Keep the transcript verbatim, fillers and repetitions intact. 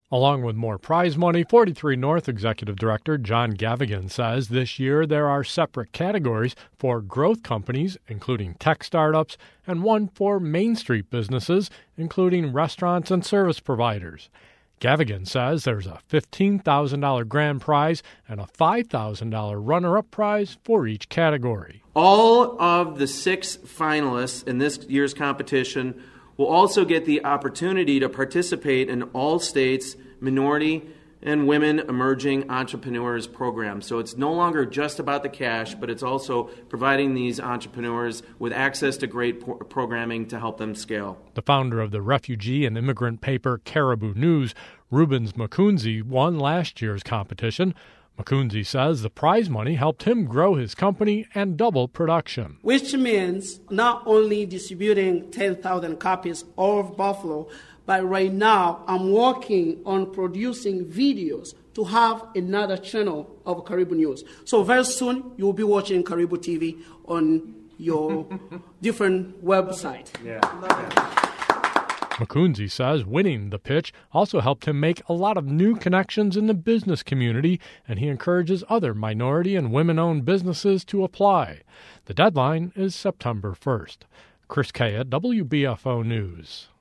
Along with more prize money, forty-three North Executive Director John Gavigan says this year there are separate categories for growth companies, including tech startups, and one for Main Street businesses, including restaurants and service providers. Gavigan says there's a fifteen thousand dollars grand prize and a five thousand dollars runner-up prize for each category. All of the six finalists in this year's competition will also get the opportunity to participate in Allstate's Minority and Women Emerging Entrepreneurs program. So it's no longer just about the cash, but it's also providing these entrepreneurs with access to great pro- programming to help them scale. The founder of the refugee and immigrant paper Caribou News, Rubens Makunzi, won last year's competition. Makunzi says the prize money helped him grow his company and double production. Which means not only distributing ten thousand copies of Buffalo, but right now I'm working on producing videos to have another channel of Caribou News. So very soon you will be watching Caribou T V on your different website. Yeah. Makunzi says winning the pitch also helped him make a lot of new connections in the business community, and he encourages other minority and women-owned businesses to apply. The deadline is September first. Chris Kaya, W B F O News.